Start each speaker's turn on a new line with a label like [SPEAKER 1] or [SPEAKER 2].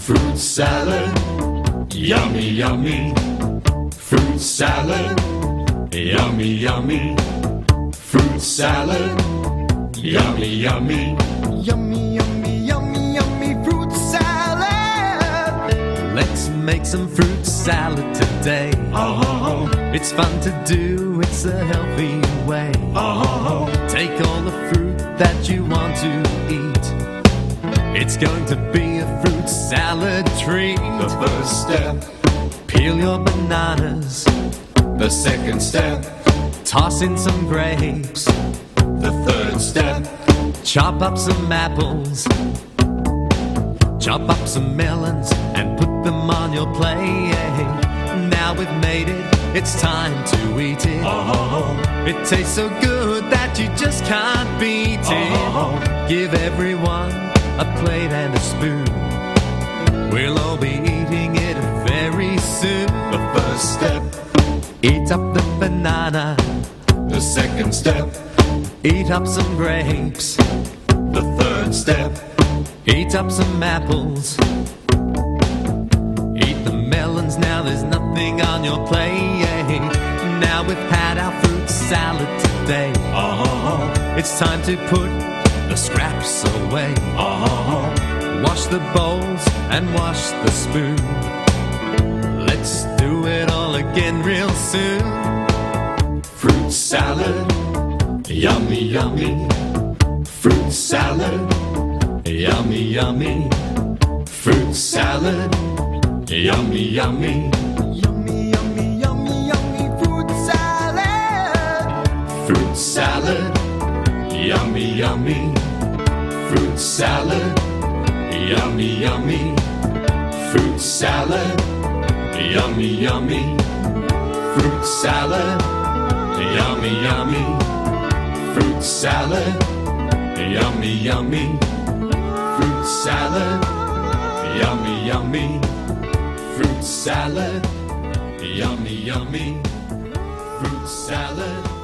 [SPEAKER 1] Fruit salad, yummy, yummy. Fruit salad, yummy, yummy. Fruit salad, yummy, yummy.
[SPEAKER 2] Yummy, yummy, yummy, yummy fruit salad.
[SPEAKER 3] Let's make some fruit salad today.
[SPEAKER 1] Oh,
[SPEAKER 3] It's fun to do, it's a healthy way.
[SPEAKER 1] oh,
[SPEAKER 3] Take all the fruit that you want to eat. It's going to be a fruit salad treat.
[SPEAKER 1] the first step,
[SPEAKER 3] Peel your bananas,
[SPEAKER 1] the second step,
[SPEAKER 3] toss in some grapes,
[SPEAKER 1] the third step,
[SPEAKER 3] chop up some apples, chop up some melons, and put them on your plate. Now we've made it, it's time to eat it.
[SPEAKER 1] oh,
[SPEAKER 3] It tastes so good that you just can't beat it. Give everyone a plate and a spoon. We'll all be eating it very soon.
[SPEAKER 1] the first step,
[SPEAKER 3] Eat up the banana,
[SPEAKER 1] the second step,
[SPEAKER 3] eat up some grapes,
[SPEAKER 1] the third step,
[SPEAKER 3] eat up some apples, eat the melons. Now there's nothing on your plate. Now we've had our fruit salad today.
[SPEAKER 1] oh,
[SPEAKER 3] It's time to put the scraps away.
[SPEAKER 1] oh,
[SPEAKER 3] Wash the bowls and wash the spoon. Let's do it all again real soon.
[SPEAKER 1] fruit salad, yummy, yummy. Fruit salad, yummy, yummy. Fruit salad, yummy, yummy.
[SPEAKER 2] Yummy, yummy, yummy, yummy fruit salad.
[SPEAKER 1] Fruit salad, yummy, yummy. Fruit salad, yummy, yummy. Fruit salad, yummy, yummy. Fruit salad, yummy, yummy. Fruit salad, yummy, yummy. Fruit salad, yummy, yummy. Fruit salad, yummy, yummy. Fruit salad.